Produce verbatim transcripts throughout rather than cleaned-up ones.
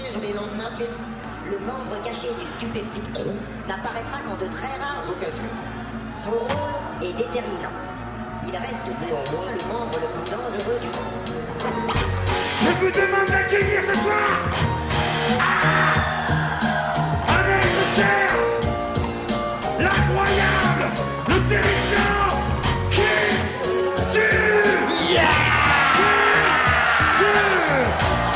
je mets mon outfit. Le membre caché du stupéflip n'apparaîtra qu'en de très rares occasions. Son rôle est déterminant. Il reste néanmoins le membre le plus dangereux du monde. Je vous demande d'accueillir ce soir ah avec le cher, l'incroyable, le terrifiant King Jules. Yeah King Jules.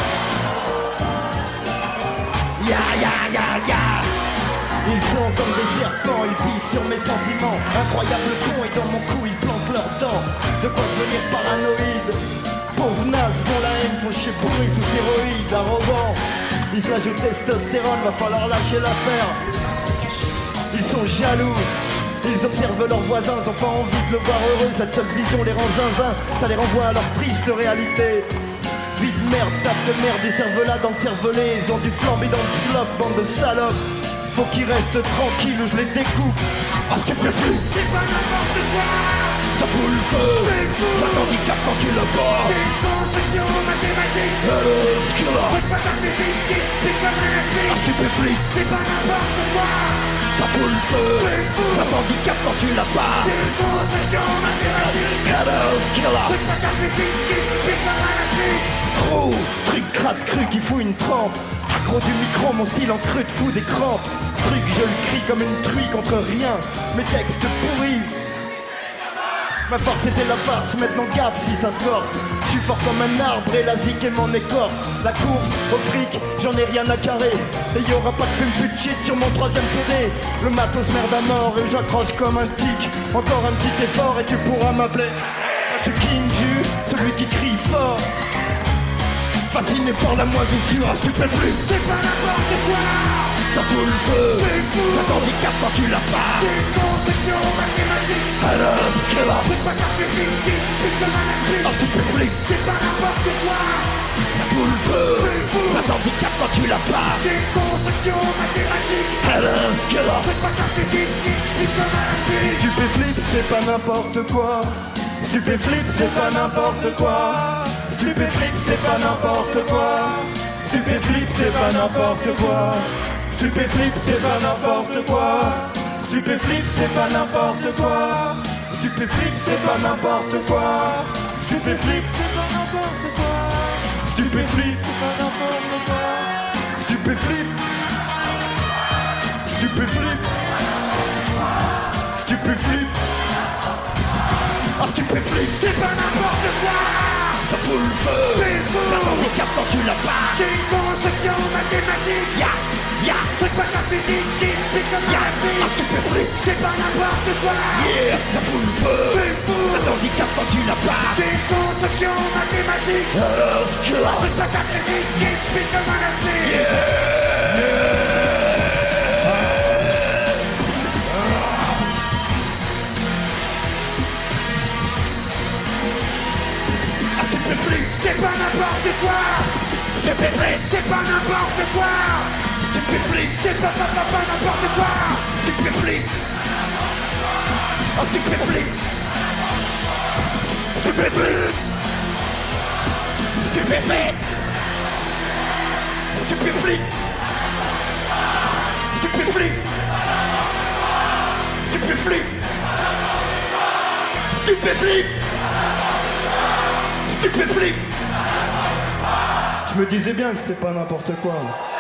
Ya ya ya ya. Ils sont comme des serpents, ils pissent sur mes sentiments. Incroyable con et dans mon cou ils plantent leurs dents. De quoi devenir paranoïde. Pauvres nazes font la haine, font chier pourris sous stéroïdes. Arrogants, ils se lâchent au testostérone, va falloir lâcher l'affaire. Ils sont jaloux, ils observent leurs voisins, ils ont pas envie de le voir heureux. Cette seule vision les rend zinzin, ça les renvoie à leur triste réalité. Vie de merde, tape de merde, du cervelas dans le cervelet. Ils ont du flamber dans le slop, bande de salopes. Faut qu'ils restent tranquilles ou je les découpe. Ah stupéflip, C'est pas n'importe quoi. ça fout le feu, C'est fou. ça t'handicape quand tu le C'est portes. une construction mathématique. Allez, killer, Faites pas ta physique, c'est comme un ah esprit. stupéflip, C'est pas n'importe quoi. ça fout le feu, C'est fou. ça t'handicape quand tu la pars. C'est une construction mathématique. Allez, killer, Faites pas ta physique, c'est comme un esprit. gros, truc crade cru qui fout une trempe. Accro du micro, mon style en creux de fou des crampes. Ce truc je le crie comme une truie contre rien. Mes textes pourris. Ma force était la farce, maintenant gaffe si ça se corse. Je suis fort comme un arbre et la zik est mon écorce. La course au fric, j'en ai rien à carrer. Et y'aura pas de film plus de shit sur mon troisième C D. Le matos merde à mort et j'accroche comme un tic. Encore un petit effort et tu pourras m'appeler. Je suis King Ju, celui qui crie fort. Fasciné par la moisissure, un stupéflip. C'est pas n'importe quoi. Ça fout le feu, C'est fou. ça t'handicape quand tu la pars. C'est une construction mathématique. Alors, ce qu'elle a, Faites pas ta physique, c'est comme un esprit. un stupéflip. C'est pas n'importe quoi. Ça fout le feu, C'est fou. ça t'handicape quand tu la pars. C'est une construction mathématique. Alors, ce qu'elle a, Faites pas ta physique, c'est comme un esprit. stupéflip, c'est pas n'importe quoi. Stupéflip, c'est pas n'importe quoi. Stupéflip, c'est pas n'importe quoi. Stupéflip, c'est pas n'importe quoi. Stupéflip, c'est pas n'importe quoi. Stupéflip, c'est pas n'importe quoi. Stupéflip, c'est pas n'importe quoi. Stupéflip, c'est pas n'importe quoi. Stupéflip, c'est pas n'importe quoi. Stupéflip. Stupéflip. Stupéflip. Ah stupéflip, C'est pas n'importe quoi. ça fout le feu, C'est fou. ça t'handicape quand tu la pars. C'est une construction mathématique. Ya, ya, Faites pas ta physique, c'est comme ya, un esprit. ah stupéflip, C'est pas n'importe quoi. yeah, ça fout le feu, C'est fou. ça t'handicape quand tu la pars. C'est une construction mathématique. Alors ce que là, Faites pas ta physique, c'est comme un esprit. ah stupéflip, C'est pas n'importe quoi. stupéflip, C'est pas n'importe quoi. stupéflip, C'est pas pas pas pas n'importe quoi. stupéflip, ah stupéflip, stupéflip, stupéflip, stupéflip, stupéflip, stupéflip, stupéflip, stupéflip. Je me disais bien que c'était pas n'importe quoi.